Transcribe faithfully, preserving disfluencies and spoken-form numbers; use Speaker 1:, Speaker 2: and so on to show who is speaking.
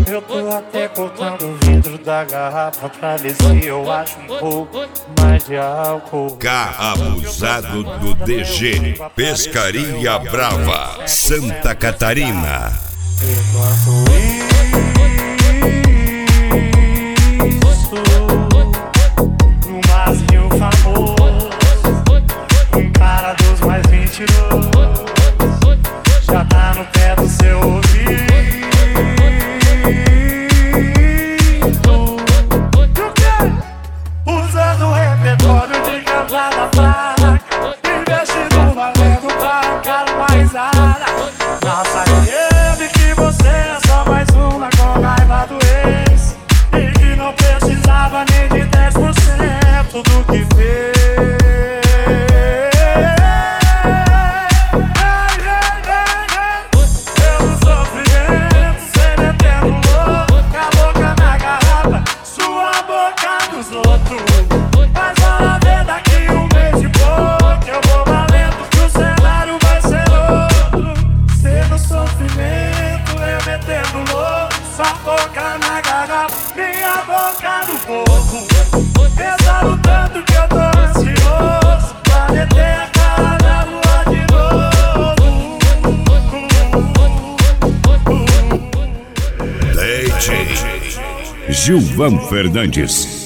Speaker 1: Eu tô até cortando o vidro da garrafa pra ver se eu acho um pouco mais de álcool.
Speaker 2: K Abusado do D G, Pescaria Brava, Santa Catarina.
Speaker 1: Enquanto isso, no barzinho famoso, um cara dos mais mentirosos já tá no pé do seu ouvido. Usando o repertório de cantada fraca, investindo valendo pra calmar a risada. Nossa, ele que você é só mais uma com raiva do ex, e que não precisava nem de dez por cento do que fez. Pelo sofrimento, cê metendo louco, com a boca na garrafa, sua boca nos outros. Mas olha ver daqui um mês de pouco, eu vou valendo que o cenário vai ser outro. Cê no sofrimento, eu metendo louco, sua boca na garrafa, minha boca no fogo. Pesado tanto que eu tô ansioso pra meter a cara na lua de novo.
Speaker 2: D J Gilvan Fernandes.